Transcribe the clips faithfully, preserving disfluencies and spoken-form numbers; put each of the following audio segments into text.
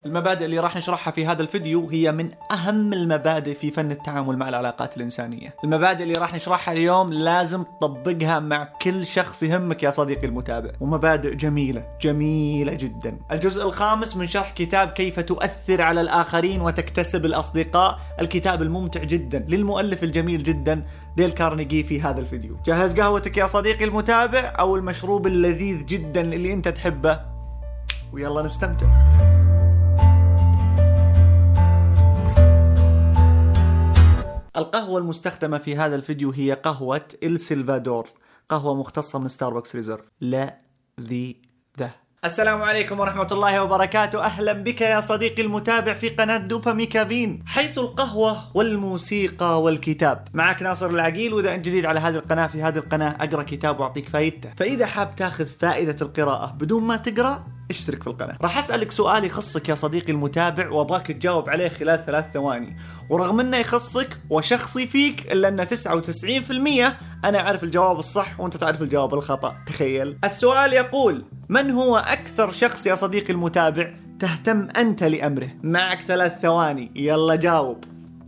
المبادئ اللي راح نشرحها في هذا الفيديو هي من أهم المبادئ في فن التعامل مع العلاقات الإنسانية. المبادئ اللي راح نشرحها اليوم لازم تطبقها مع كل شخص يهمك يا صديقي المتابع، ومبادئ جميلة جميلة جدا. الجزء الخامس من شرح كتاب كيف تؤثر على الآخرين وتكتسب الأصدقاء، الكتاب الممتع جدا للمؤلف الجميل جدا ديل كارنيجي. في هذا الفيديو جهز قهوتك يا صديقي المتابع أو المشروب اللذيذ جدا اللي أنت تحبه، ويلا نستمتع. القهوة المستخدمة في هذا الفيديو هي قهوة إل سلفادور، قهوة مختصة من ستاربكس ريزيرف، لذيذة. السلام عليكم ورحمة الله وبركاته، أهلا بك يا صديقي المتابع في قناة دوبامي كافين، حيث القهوة والموسيقى والكتاب. معك ناصر العقيل، وإذا أنت جديد على هذه القناة، في هذه القناة أقرأ كتاب وأعطيك فائدته، فإذا حاب تاخذ فائدة القراءة بدون ما تقرأ اشترك في القناة. راح أسألك سؤال يخصك يا صديقي المتابع وأبغاك تجاوب عليه خلال ثلاث ثواني، ورغم أنه يخصك وشخصي فيك إلا أن تسعة وتسعين بالمئة أنا أعرف الجواب الصح وأنت تعرف الجواب الخطأ. تخيل. السؤال يقول: من هو أكثر شخص يا صديقي المتابع تهتم أنت لأمره؟ معك ثلاث ثواني، يلا جاوب.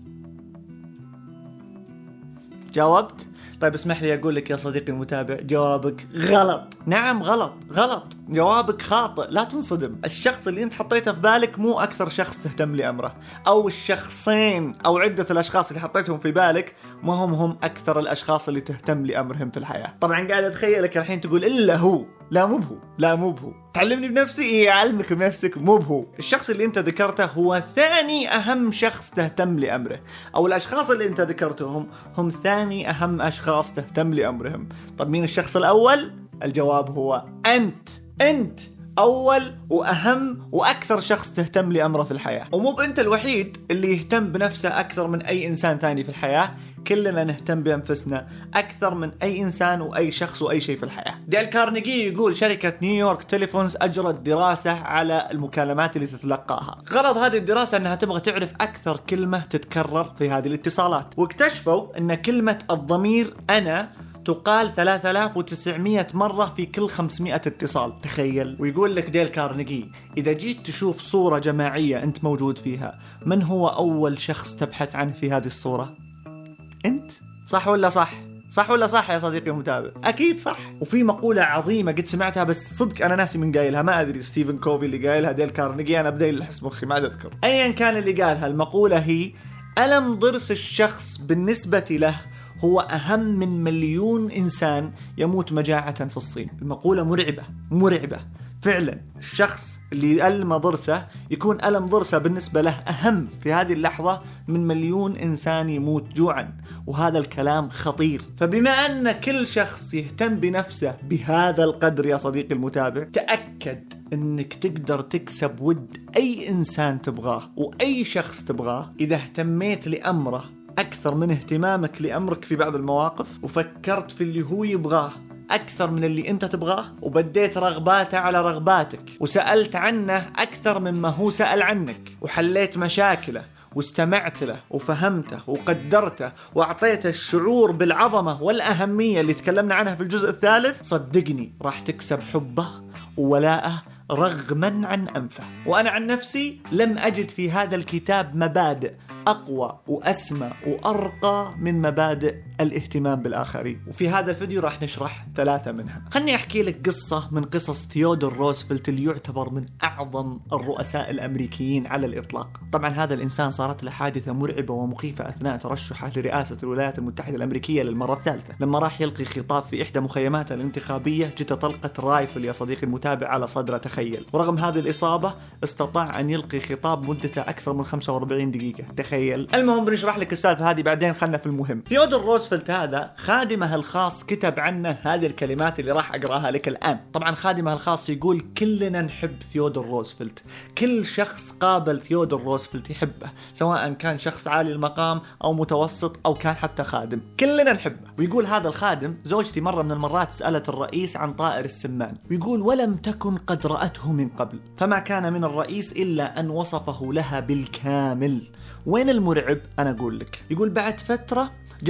جاوبت؟ طيب اسمح لي أقول لك يا صديقي المتابع، جوابك غلط. نعم غلط غلط، جوابك خاطئ. لا تنصدم، الشخص اللي انت حطيته في بالك مو أكثر شخص تهتم لأمره، أو الشخصين أو عدة الأشخاص اللي حطيتهم في بالك ما هم هم أكثر الأشخاص اللي تهتم لأمرهم في الحياة. طبعا قاعد أتخيلك الحين تقول إلا هو. لا مو بهو، لا مو بهو. تعلمني بنفسي؟ إيه أعلمك بنفسك. مو بهو. الشخص اللي انت ذكرته هو ثاني أهم شخص تهتم لأمره، أو الأشخاص اللي انت ذكرتهم هم ثاني أهم أشخاص تهتم لأمرهم. طب مين الشخص الأول؟ الجواب هو أنت. أنت أول وأهم وأكثر شخص تهتم لأمره في الحياة، ومو بأنت الوحيد اللي يهتم بنفسه أكثر من أي إنسان ثاني في الحياة. كلنا نهتم بأنفسنا أكثر من أي إنسان وأي شخص وأي شيء في الحياة. ديل كارنيجي يقول شركة نيويورك تليفونز أجرت دراسة على المكالمات اللي تتلقاها. غرض هذه الدراسة أنها تبغى تعرف أكثر كلمة تتكرر في هذه الاتصالات، واكتشفوا أن كلمة الضمير أنا تقال ثلاثة آلاف وتسعمئة مرة في كل خمسمئة اتصال. تخيل. ويقول لك ديل كارنيجي: إذا جيت تشوف صورة جماعية أنت موجود فيها، من هو أول شخص تبحث عنه في هذه الصورة؟ أنت. صح ولا صح؟ صح ولا صح يا صديقي المتابع؟ أكيد صح. وفي مقولة عظيمة قد سمعتها بس صدق أنا ناسي من قايلها، ما أدري ستيفن كوفي اللي قايلها، ديل كارنيجي، أنا بدي الحس مخي ما أذكر. أيا كان اللي قالها، المقولة هي: ألم ضرس الشخص بالنسبة له هو أهم من مليون إنسان يموت مجاعة في الصين. المقولة مرعبة مرعبة فعلا. الشخص اللي ألم ضرسه يكون ألم ضرسه بالنسبة له أهم في هذه اللحظة من مليون إنسان يموت جوعا، وهذا الكلام خطير. فبما أن كل شخص يهتم بنفسه بهذا القدر يا صديقي المتابع، تأكد أنك تقدر تكسب ود أي إنسان تبغاه وأي شخص تبغاه إذا اهتميت لأمره أكثر من اهتمامك لأمرك في بعض المواقف، وفكرت في اللي هو يبغاه أكثر من اللي أنت تبغاه، وبديت رغباته على رغباتك، وسألت عنه أكثر مما هو سأل عنك، وحليت مشاكله واستمعت له وفهمته وقدرته وأعطيته الشعور بالعظمة والأهمية اللي تكلمنا عنها في الجزء الثالث. صدقني راح تكسب حبه وولاءه رغما عن أنفه. وأنا عن نفسي لم أجد في هذا الكتاب مبادئ أقوى وأسمى وأرقى من مبادئ الاهتمام بالآخرين، وفي هذا الفيديو راح نشرح ثلاثة منها. خلني أحكي لك قصة من قصص ثيودور روزفلت، اللي يعتبر من أعظم الرؤساء الأمريكيين على الإطلاق. طبعا هذا الإنسان صارت له حادثة مرعبة ومخيفة أثناء ترشحه لرئاسة الولايات المتحدة الأمريكية للمرة الثالثة، لما راح يلقي خطاب في إحدى مخيماته الانتخابية جت طلقة رايفل يا صديقي المتابع على صدره. تخيل. ورغم هذه الإصابة استطاع أن يلقي خطاب مدته أكثر من خمسة وأربعين دقيقة. تخيل. المهم بنشرح لك السالفة هذه بعدين، خلنا في المهم. ثيودور روزفلت هذا خادمه الخاص كتب عنه هذه الكلمات اللي راح أقرأها لك الآن. طبعا خادمه الخاص يقول كلنا نحب ثيودور روزفلت، كل شخص قابل ثيودور روزفلت يحبه، سواء كان شخص عالي المقام أو متوسط أو كان حتى خادم، كلنا نحبه. ويقول هذا الخادم: زوجتي مرة من المرات سألت الرئيس عن طائر السمان، ويقول ولم تكن قد رأته من قبل، فما كان من الرئيس إلا أن وصفه لها بالكامل. وين المرعب؟ أنا أقول لك. يقول بعد فترة جانا اتصال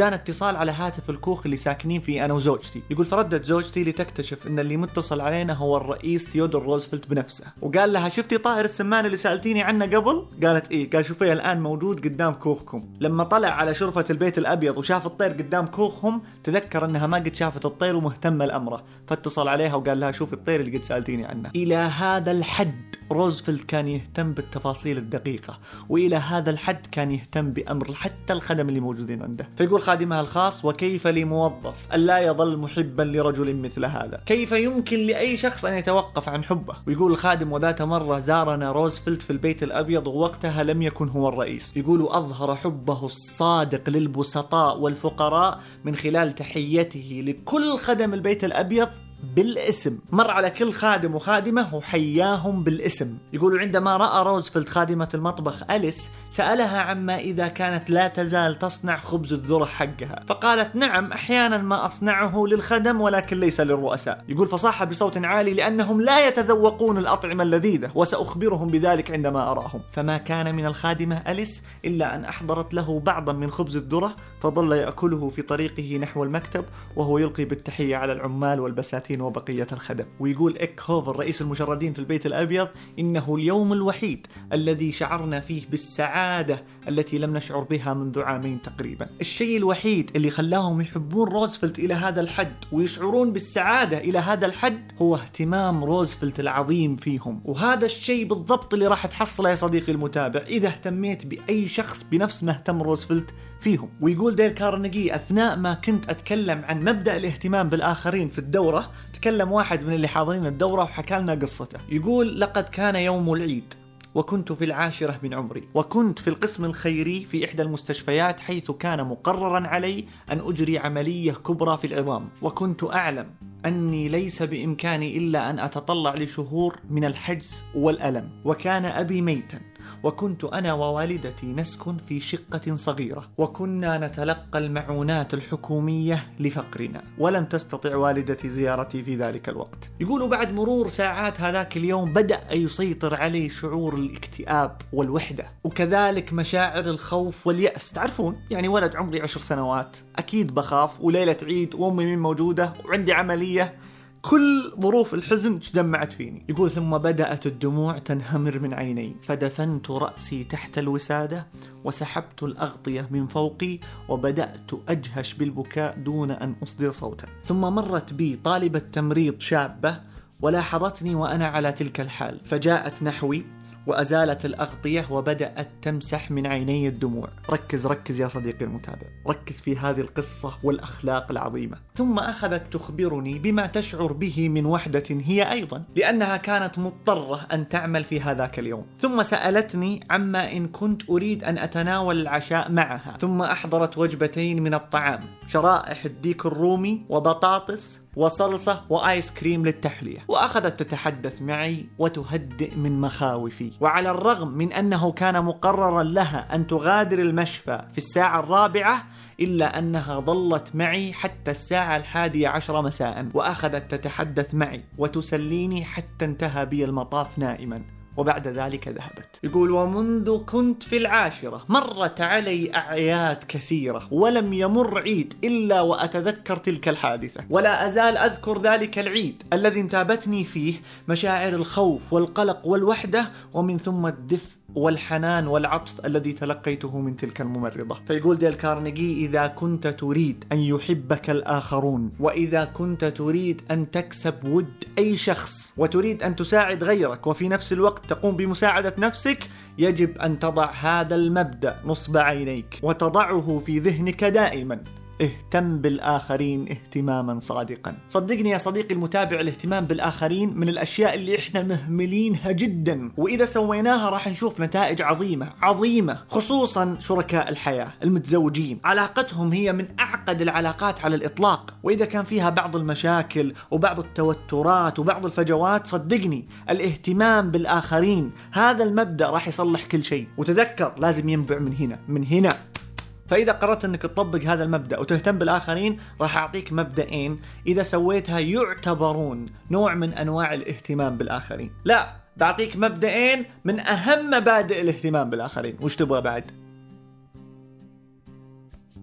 اتصال على هاتف الكوخ اللي ساكنين فيه أنا وزوجتي. يقول فردت زوجتي لتكتشف أن اللي متصل علينا هو الرئيس ثيودور روزفلت بنفسه، وقال لها شفتي طائر السمان اللي سألتيني عنه قبل؟ قالت إيه. قال شوفيه الآن موجود قدام كوخكم. لما طلع على شرفة البيت الأبيض وشاف الطير قدام كوخهم تذكر أنها ما قد شافت الطير ومهتمة لأمره، فاتصل عليها وقال لها شوفي الطير اللي قد سألتيني عنه. إلى هذا الحد روزفلت كان يهتم بالتفاصيل الدقيقة، وإلى هذا الحد كان يهتم بأمر حتى الخدم اللي موجودين عنده. فيقول خادمها الخاص وكيف لموظف أن لا يظل محبا لرجل مثل هذا؟ كيف يمكن لأي شخص أن يتوقف عن حبه؟ ويقول الخادم وذات مرة زارنا روزفلت في البيت الأبيض ووقتها لم يكن هو الرئيس. يقول أظهر حبه الصادق للبسطاء والفقراء من خلال تحيته لكل خدم البيت الأبيض بالاسم. مر على كل خادم وخادمة وحياهم بالاسم. يقولوا عندما رأى روزفلت خادمة المطبخ أليس سألها عما إذا كانت لا تزال تصنع خبز الذرة حقها، فقالت نعم أحيانا ما أصنعه للخدم ولكن ليس للرؤساء. يقول فصاح بصوت عالي لأنهم لا يتذوقون الأطعمة اللذيذة وسأخبرهم بذلك عندما أراهم. فما كان من الخادمة أليس إلا أن أحضرت له بعضا من خبز الذرة فظل يأكله في طريقه نحو المكتب وهو يلقي بالتحية على العمال والبساتين وبقية الخدم. ويقول إيك هوفر رئيس المشردين في البيت الأبيض إنه اليوم الوحيد الذي شعرنا فيه بالسعادة التي لم نشعر بها منذ عامين تقريبا. الشيء الوحيد اللي خلاهم يحبون روزفلت إلى هذا الحد ويشعرون بالسعادة إلى هذا الحد هو اهتمام روزفلت العظيم فيهم. وهذا الشيء بالضبط اللي راح تحصله يا صديقي المتابع إذا اهتميت بأي شخص بنفس ما اهتم روزفلت فيهم. ويقول ديل كارنيجي أثناء ما كنت أتكلم عن مبدأ الاهتمام بالآخرين في الدورة تكلم واحد من اللي حاضرين الدورة وحكى لنا قصته. يقول لقد كان يوم العيد وكنت في العاشرة من عمري وكنت في القسم الخيري في إحدى المستشفيات حيث كان مقررا علي أن أجري عملية كبرى في العظام، وكنت أعلم أني ليس بإمكاني إلا أن أتطلع لشهور من الحجز والألم، وكان أبي ميتا وكنت أنا ووالدتي نسكن في شقة صغيرة وكنا نتلقى المعونات الحكومية لفقرنا، ولم تستطع والدتي زيارتي في ذلك الوقت. يقولوا بعد مرور ساعات هذاك اليوم بدأ يسيطر علي شعور الاكتئاب والوحدة وكذلك مشاعر الخوف واليأس. تعرفون يعني ولد عمري عشر سنوات أكيد بخاف، وليلة عيد وأمي مين موجودة وعندي عملية، كل ظروف الحزن تجمعت فيني. يقول ثم بدأت الدموع تنهمر من عيني فدفنت رأسي تحت الوسادة وسحبت الأغطية من فوقي وبدأت أجهش بالبكاء دون أن أصدر صوتا. ثم مرت بي طالبة تمريض شابة ولاحظتني وأنا على تلك الحال فجاءت نحوي وأزالت الأغطية وبدأت تمسح من عيني الدموع. ركز ركز يا صديقي المتابع، ركز في هذه القصة والأخلاق العظيمة. ثم أخذت تخبرني بما تشعر به من وحدة هي أيضا، لأنها كانت مضطرة أن تعمل في هذاك اليوم. ثم سألتني عما إن كنت أريد أن أتناول العشاء معها، ثم أحضرت وجبتين من الطعام، شرائح الديك الرومي وبطاطس وصلصة وآيس كريم للتحلية، وأخذت تتحدث معي وتهدئ من مخاوفي. وعلى الرغم من أنه كان مقررا لها أن تغادر المشفى في الساعة الرابعة إلا أنها ظلت معي حتى الساعة الحادية عشرة مساء، وأخذت تتحدث معي وتسليني حتى انتهى بي المطاف نائما، وبعد ذلك ذهبت. يقول ومنذ كنت في العاشرة مرت علي أعياد كثيرة ولم يمر عيد إلا وأتذكر تلك الحادثة، ولا أزال أذكر ذلك العيد الذي انتابتني فيه مشاعر الخوف والقلق والوحدة ومن ثم الدفء والحنان والعطف الذي تلقيته من تلك الممرضة. فيقول ديل كارنيجي إذا كنت تريد أن يحبك الآخرون، وإذا كنت تريد أن تكسب ود أي شخص، وتريد أن تساعد غيرك وفي نفس الوقت تقوم بمساعدة نفسك، يجب أن تضع هذا المبدأ نصب عينيك وتضعه في ذهنك دائما: اهتم بالآخرين اهتماما صادقا. صدقني يا صديقي المتابع، الاهتمام بالآخرين من الأشياء اللي إحنا مهملينها جدا، وإذا سويناها راح نشوف نتائج عظيمة عظيمة، خصوصا شركاء الحياة المتزوجين. علاقتهم هي من أعقد العلاقات على الإطلاق، وإذا كان فيها بعض المشاكل وبعض التوترات وبعض الفجوات، صدقني الاهتمام بالآخرين هذا المبدأ راح يصلح كل شيء. وتذكر لازم ينبع من هنا من هنا. فإذا قررت أنك تطبق هذا المبدأ وتهتم بالآخرين، راح أعطيك مبدأين إذا سويتها يعتبرون نوع من أنواع الاهتمام بالآخرين. لا، بعطيك مبدأين من أهم مبادئ الاهتمام بالآخرين. وش تبغى بعد؟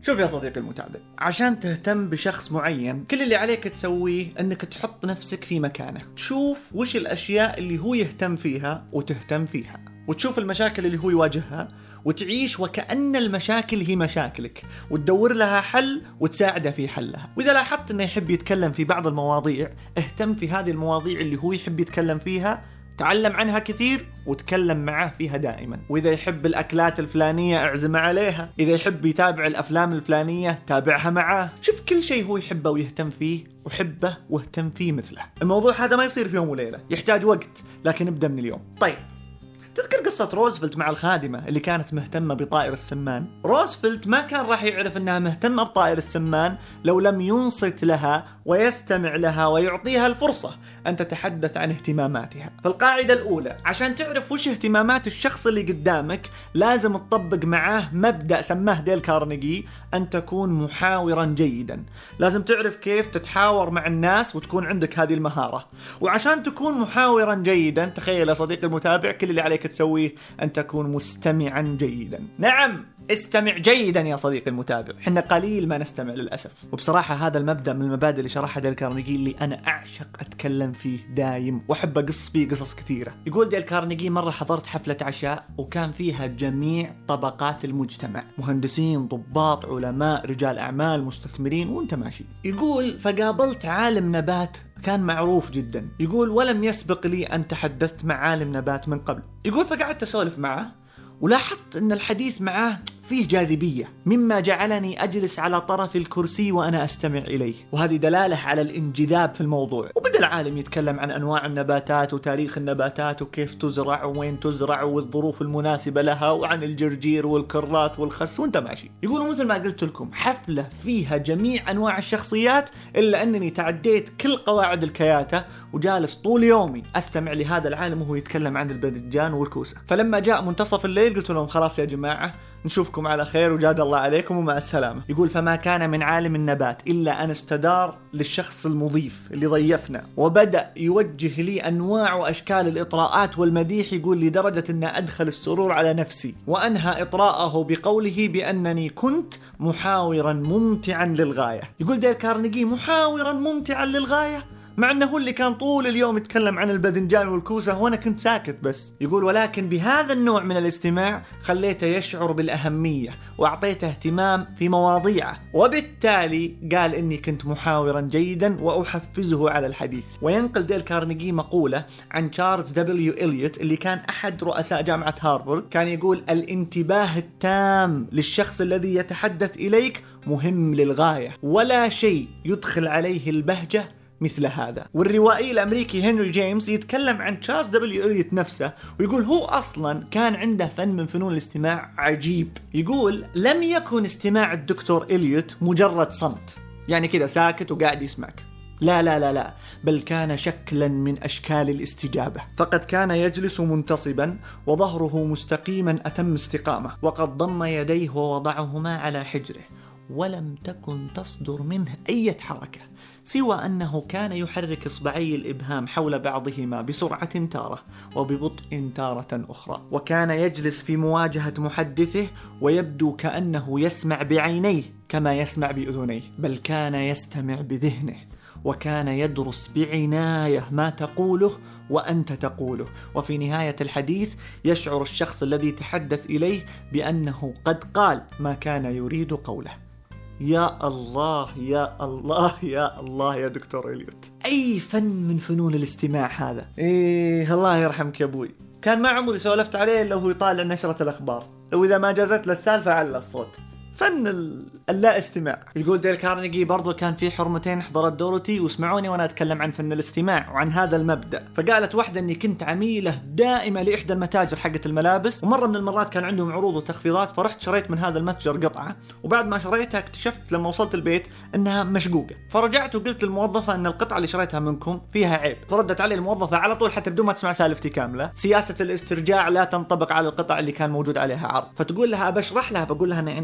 شوف يا صديقي المتابع، عشان تهتم بشخص معين كل اللي عليك تسويه انك تحط نفسك في مكانه، تشوف وش الاشياء اللي هو يهتم فيها وتهتم فيها، وتشوف المشاكل اللي هو يواجهها وتعيش وكأن المشاكل هي مشاكلك، وتدور لها حل وتساعده في حلها. وإذا لاحظت انه يحب يتكلم في بعض المواضيع، اهتم في هذه المواضيع اللي هو يحب يتكلم فيها، تعلم عنها كثير وتكلم معه فيها دائما. وإذا يحب الأكلات الفلانية اعزم عليها، إذا يحب يتابع الأفلام الفلانية تابعها معاه. شوف كل شيء هو يحبه ويهتم فيه وحبه واهتم فيه مثله. الموضوع هذا ما يصير في يوم وليلة، يحتاج وقت، لكن ابدأ من اليوم. طيب، تذكر قصة روزفلت مع الخادمة اللي كانت مهتمة بطائر السمان؟ روزفلت ما كان راح يعرف انها مهتمة بطائر السمان لو لم ينصت لها ويستمع لها ويعطيها الفرصة ان تتحدث عن اهتماماتها. فالقاعدة الاولى عشان تعرف وش اهتمامات الشخص اللي قدامك، لازم تطبق معاه مبدأ سماه ديل كارنيجي، ان تكون محاورا جيدا. لازم تعرف كيف تتحاور مع الناس وتكون عندك هذه المهارة. وعشان تكون محاورا جيدا، تخيل يا صديقي المتابع، كل اللي عليك تسويه أن تكون مستمعا جيدا. نعم، استمع جيدا يا صديقي المتابع، حنا قليل ما نستمع للأسف. وبصراحة هذا المبدأ من المبادئ اللي شرحها ديل كارنيجي اللي أنا أعشق أتكلم فيه دايم وأحب أقص فيه قصص كثيرة. يقول ديل كارنيجي: مرة حضرت حفلة عشاء وكان فيها جميع طبقات المجتمع، مهندسين، ضباط، علماء، رجال أعمال، مستثمرين، وانت ماشي. يقول: فقابلت عالم نبات كان معروف جدا. يقول: ولم يسبق لي أن تحدثت مع عالم نبات من قبل. يقول: فقعدت أسولف معه ولاحظت أن الحديث معه فيه جاذبية، مما جعلني أجلس على طرف الكرسي وأنا أستمع إليه. وهذه دلالة على الانجذاب في الموضوع. وبدأ العالم يتكلم عن أنواع النباتات وتاريخ النباتات وكيف تزرع وين تزرع والظروف المناسبة لها، وعن الجرجير والكراث والخس، وانت ماشي. يقولوا مثل ما قلت لكم، حفلة فيها جميع أنواع الشخصيات، إلا أنني تعديت كل قواعد الكياتة وجالس طول يومي أستمع لهذا العالم وهو يتكلم عن الباذنجان والكوسة. فلما جاء منتصف الليل قلت لهم: خلاص يا جماعة، نشوفكم على خير وجاد الله عليكم ومع السلامة. يقول: فما كان من عالم النبات إلا أن استدار للشخص المضيف اللي ضيفنا وبدأ يوجه لي أنواع وأشكال الإطراءات والمديح. يقول: لدرجة أن أدخل السرور على نفسي. وأنهى إطراءه بقوله بأنني كنت محاورا ممتعا للغاية. يقول ديل كارنيجي: محاورا ممتعا للغاية، مع أنه هو اللي كان طول اليوم يتكلم عن الباذنجان والكوسة وأنا كنت ساكت بس. يقول: ولكن بهذا النوع من الاستماع خليته يشعر بالأهمية وأعطيته اهتمام في مواضيعه، وبالتالي قال إني كنت محاورا جيدا وأحفزه على الحديث. وينقل ديل كارنيجي مقولة عن تشارلز دبليو إليوت اللي كان أحد رؤساء جامعة هارفارد، كان يقول: الانتباه التام للشخص الذي يتحدث إليك مهم للغاية، ولا شيء يدخل عليه البهجة مثل هذا. والروائي الأمريكي هنري جيمس يتكلم عن تشارلز دبليو إليوت نفسه ويقول: هو أصلا كان عنده فن من فنون الاستماع عجيب. يقول: لم يكن استماع الدكتور إليوت مجرد صمت، يعني كذا ساكت وقاعد يسمعك، لا لا لا لا، بل كان شكلا من أشكال الاستجابة. فقد كان يجلس منتصبا وظهره مستقيما أتم استقامة، وقد ضم يديه ووضعهما على حجره، ولم تكن تصدر منه أي حركة سوى أنه كان يحرك إصبعي الإبهام حول بعضهما بسرعة تارة وببطء تارة أخرى. وكان يجلس في مواجهة محدثه ويبدو كأنه يسمع بعينيه كما يسمع بأذنيه، بل كان يستمع بذهنه، وكان يدرس بعناية ما تقوله وأنت تقوله. وفي نهاية الحديث يشعر الشخص الذي تحدث إليه بأنه قد قال ما كان يريد قوله. يا الله يا الله يا الله يا دكتور إليوت، أي فن من فنون الاستماع هذا. إيه الله يرحمك يا أبوي، كان ما عمري سولفت عليه إلا هو يطالع نشرة الأخبار، لو إذا ما جازت له السالفة على الصوت. فن اللا استماع. يقول ديل كارنيجي برضو كان في حرمتين حضرت دورتي وسمعوني وانا اتكلم عن فن الاستماع وعن هذا المبدأ. فقالت واحدة اني كنت عميلة دائمة لاحدى المتاجر حقة الملابس، ومرة من المرات كان عندهم عروض وتخفيضات، فرحت شريت من هذا المتجر قطعة، وبعد ما شريتها اكتشفت لما وصلت البيت انها مشقوقة. فرجعت وقلت للموظفة ان القطعة اللي شريتها منكم فيها عيب. فردت علي الموظفة على طول حتى بدون ما تسمع سالفتي كاملة: سياسة الاسترجاع لا تنطبق على القطع اللي كان موجود عليها عرض. فتقول لها: بشرح لها، بقول لها ان يعني القطعة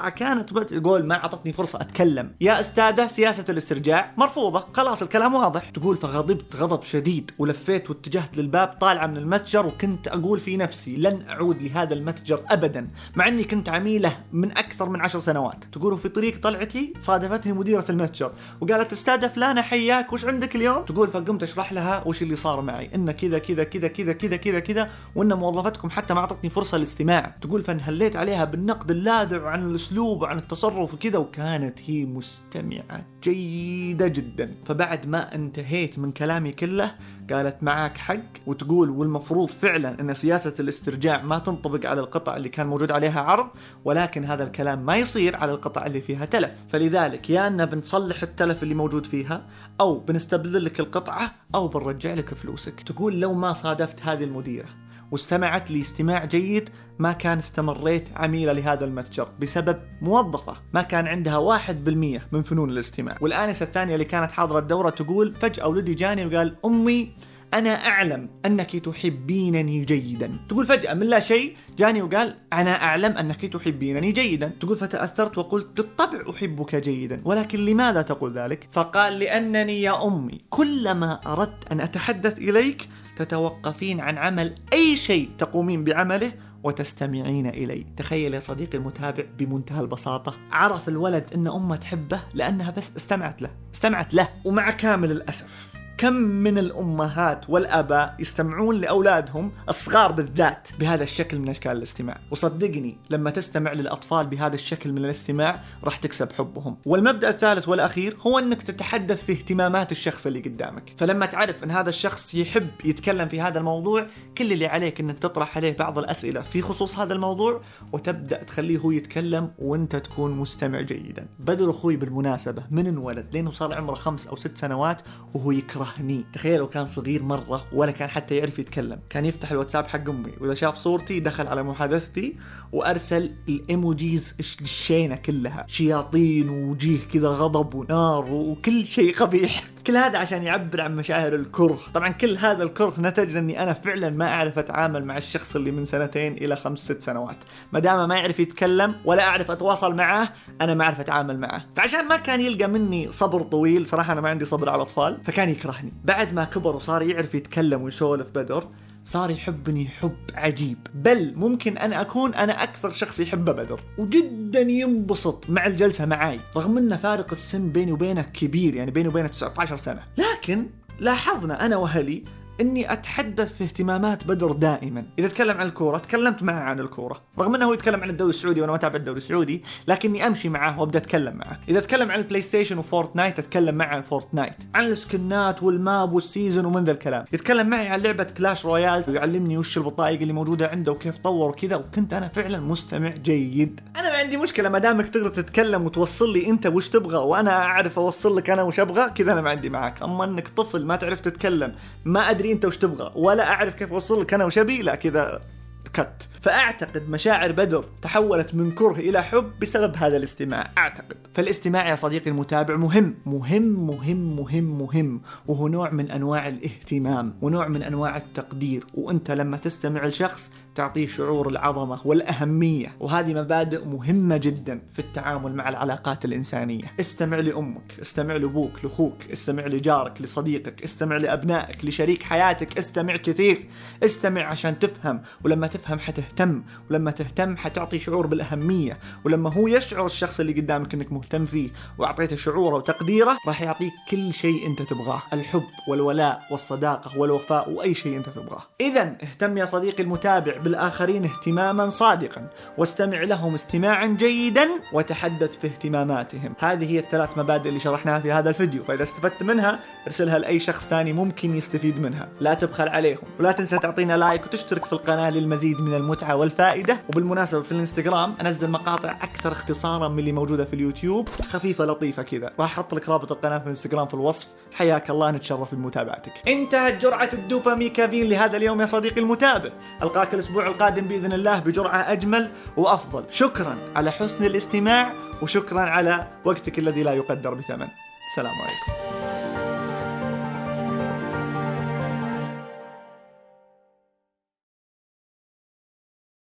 كانت تقول ما أعطتني فرصة أتكلم. يا أستاذة سياسة الاسترجاع مرفوضة، خلاص الكلام واضح. تقول فغضبت غضب شديد ولفيت واتجهت للباب طالعة من المتجر، وكنت أقول في نفسي لن أعود لهذا المتجر أبدا مع أني كنت عميلة من أكثر من عشر سنوات. تقول في طريق طلعتي صادفتني مديرة المتجر وقالت أستاذة فلانة حياك وش عندك اليوم؟ تقول فقمت أشرح لها وش اللي صار معي، إن كذا كذا كذا كذا كذا كذا كذا، وإن موظفتكم حتى ما أعطتني فرصة للاستماع. تقول فانهليت عليها بالنقد اللاذع عن الأسلوب وعن التصرف وكذا، وكانت هي مستمعة جيدة جدا. فبعد ما انتهيت من كلامي كله قالت معك حق، وتقول والمفروض فعلا أن سياسة الاسترجاع ما تنطبق على القطع اللي كان موجود عليها عرض، ولكن هذا الكلام ما يصير على القطع اللي فيها تلف. فلذلك يا أننا بنصلح التلف اللي موجود فيها، أو بنستبدل لك القطعة، أو بنرجع لك فلوسك. تقول لو ما صادفت هذه المديرة واستمعت لي استماع جيد ما كان استمريت عميلة لهذا المتجر، بسبب موظفة ما كان عندها واحد بالمية من فنون الاستماع. والآنسة الثانية اللي كانت حاضرة الدورة تقول فجأة ولدي جاني وقال أمي أنا أعلم أنك تحبينني جيدا. تقول فجأة من لا شيء جاني وقال أنا أعلم أنك تحبينني جيدا. تقول فتأثرت وقلت بالطبع أحبك جيدا، ولكن لماذا تقول ذلك؟ فقال لأنني يا أمي كلما أردت أن أتحدث إليك تتوقفين عن عمل أي شيء تقومين بعمله وتستمعين إلي. تخيل يا صديقي المتابع بمنتهى البساطة، عرف الولد أن أمه تحبه لأنها بس استمعت له استمعت له ومع كامل الأسف كم من الأمهات والآباء يستمعون لأولادهم الصغار بالذات بهذا الشكل من أشكال الاستماع. وصدقني لما تستمع للأطفال بهذا الشكل من الاستماع راح تكسب حبهم. والمبدأ الثالث والأخير هو أنك تتحدث في اهتمامات الشخص اللي قدامك. فلما تعرف أن هذا الشخص يحب يتكلم في هذا الموضوع، كل اللي عليك أنك تطرح عليه بعض الأسئلة في خصوص هذا الموضوع وتبدأ تخليه هو يتكلم وأنت تكون مستمع جيدا. بدر أخوي بالمناسبة من انولد لأنه صار عمره خمس أو ست سنوات وهو يكره هني. تخيلوا كان صغير مرة ولا كان حتى يعرف يتكلم، كان يفتح الواتساب حق أمي وإذا شاف صورتي دخل على محادثتي وأرسل الإيموجيز الشينة كلها، شياطين ووجيه كذا غضب ونار وكل شيء قبيح. كل هذا عشان يعبر عن مشاعر الكره. طبعا كل هذا الكره نتج أني أنا فعلا ما أعرف أتعامل مع الشخص اللي من سنتين إلى خمس ست سنوات، ما دام ما يعرف يتكلم ولا أعرف أتواصل معه أنا ما أعرف أتعامل معه. فعشان ما كان يلقى مني صبر طويل، صراحة أنا ما عندي صبر على الأطفال، فكان يكرهني. بعد ما كبر وصار يعرف يتكلم ويسولف بدر صار يحبني حب عجيب، بل ممكن أنا أكون أنا أكثر شخص يحب بدر، وجدا ينبسط مع الجلسة معاي رغم أن فارق السن بيني وبينه كبير، يعني بيني وبينه تسعة عشر سنة. لكن لاحظنا أنا وهلي إني أتحدث في اهتمامات بدر دائما. إذا تكلم عن الكورة تكلمت معه عن الكورة، رغم أنه يتكلم عن الدوري السعودي وأنا ما أتابع الدوري السعودي، لكني أمشي معه وأبدأ أتكلم معه. إذا تكلم عن البلاي ستيشن وفورتنايت أتكلم معه عن فورتنايت، عن السكنات والماب والسيزن ومن ذا الكلام. يتكلم معي عن لعبة كلاش رويال ويعلمني وش البطايق اللي موجودة عنده وكيف طور وكذا، وكنت أنا فعلا مستمع جيد. أنا ما عندي مشكلة ما دامك تقدر تتكلم وتوصل لي أنت وش تبغى وأنا أعرف أوصل لك أنا وش أبغى، كذا أنا ما عندي معك. أما أنك طفل ما تعرف تتكلم، ما أدري أنت وش تبغى ولا أعرف كيف أوصل لك أنا وشبي، لا كذا كت. فأعتقد مشاعر بدر تحولت من كره إلى حب بسبب هذا الاستماع. أعتقد فالاستماع يا صديقي المتابع مهم مهم مهم مهم مهم، وهو نوع من أنواع الاهتمام ونوع من أنواع التقدير. وأنت لما تستمع لشخص تعطيه شعور العظمة والأهمية، وهذه مبادئ مهمة جدا في التعامل مع العلاقات الإنسانية. استمع لأمك، استمع لأبوك، لأخوك، استمع لجارك، لصديقك، استمع لأبنائك، لشريك حياتك، استمع كثير. استمع عشان تفهم، ولما تفهم حتهتم، ولما تهتم حتعطي شعور بالأهمية، ولما هو يشعر الشخص اللي قدامك انك مهتم فيه وأعطيته شعوره وتقديره راح يعطيك كل شيء انت تبغاه، الحب والولاء والصداقة والوفاء وأي شيء انت تبغاه. إذن اهتم يا صديقي المتابع بالآخرين اهتماما صادقا، واستمع لهم استماعا جيدا، وتحدث في اهتماماتهم. هذه هي الثلاث مبادئ اللي شرحناها في هذا الفيديو، فإذا استفدت منها ارسلها لأي شخص ثاني ممكن يستفيد منها. لا تبخل عليهم، ولا تنسى تعطينا لايك وتشترك في القناة للمزيد من المتعة والفائدة. وبالمناسبة في الانستغرام أنزل مقاطع أكثر اختصارا من اللي موجودة في اليوتيوب، خفيفة لطيفة كذا. راح أحط لك رابط القناة في الانستغرام في الوصف. حياك الله، نتشرف بمتابعتك. انتهت جرعة الدوباميكافين لهذا اليوم يا صديقي المتابع. ألقاك الأسبوع القادم بإذن الله بجرعة أجمل وأفضل. شكرا على حسن الاستماع، وشكرا على وقتك الذي لا يقدر بثمن. السلام عليكم.